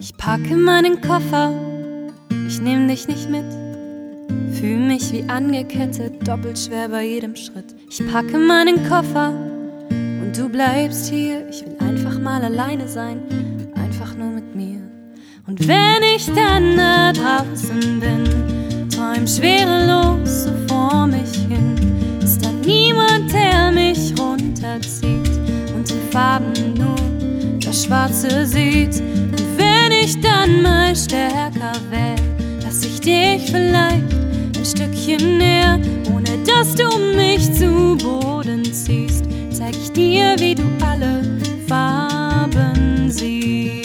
Ich packe meinen Koffer, ich nehm dich nicht mit. Fühl mich wie angekettet, doppelt schwer bei jedem Schritt. Ich packe meinen Koffer und du bleibst hier. Ich will einfach mal alleine sein, einfach nur mit mir. Und wenn ich dann da draußen bin, träum schwerelos so vor mich hin, ist da niemand, der mich runterzieht und in Farben nur das Schwarze sieht. Und wenn ich dann mal stärker wär, lass ich dich vielleicht ein Stückchen näher, ohne dass du mich zu Boden ziehst. Zeig ich dir, wie du alle Farben siehst.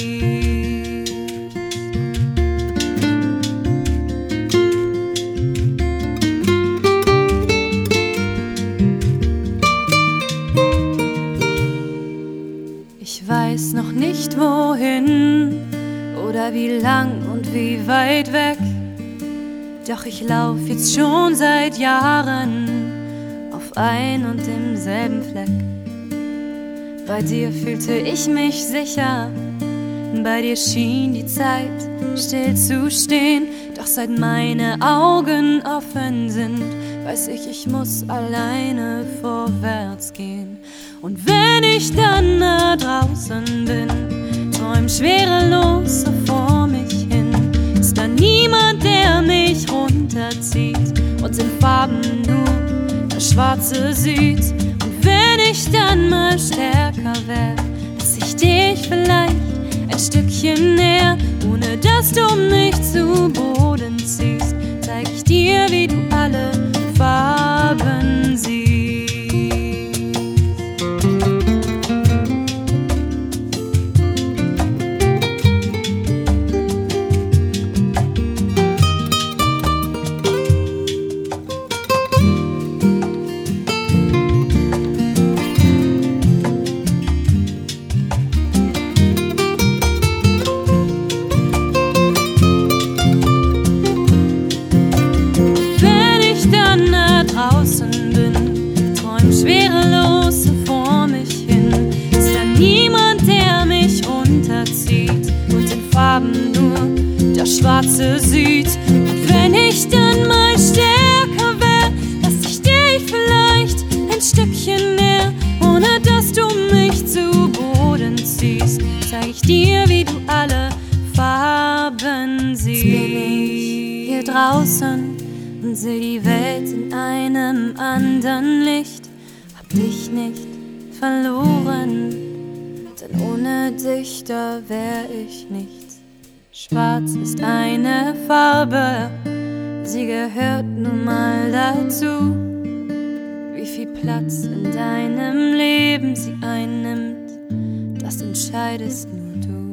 Ich weiß noch nicht wohin oder wie lang und wie weit weg, doch ich lauf jetzt schon seit Jahren auf ein und demselben Fleck. Bei dir fühlte ich mich sicher, bei dir schien die Zeit still zu stehen. Doch seit meine Augen offen sind, weiß ich, ich muss alleine vorwärts gehen. Und wenn ich dann da draußen bin, träum schwerelos so vor mich hin, ist da niemand, der mich runterzieht und in Farben nur das Schwarze sieht. Und wenn ich dann mal stärker wär, lass ich dich vielleicht ein Stückchen näher, ohne dass du mich zu Boden ziehst. Zeig ich dir, wie du alle Farben siehst. Draußen bin, träum schwerelos so vor mich hin, ist da niemand, der mich runterzieht und in Farben nur das Schwarze sieht. Und wenn ich dann mal stärker wär, lass ich dich vielleicht ein Stückchen näher, ohne dass du mich zu Boden ziehst. Zeig ich dir, wie du alle Farben siehst. Jetzt bin ich hier draußen und seh die Welt in einem anderen Licht. Hab dich nicht verloren, denn ohne dich, da wär ich nichts. Schwarz ist eine Farbe, sie gehört nun mal dazu. Wie viel Platz in deinem Leben sie einnimmt, das entscheidest nur du.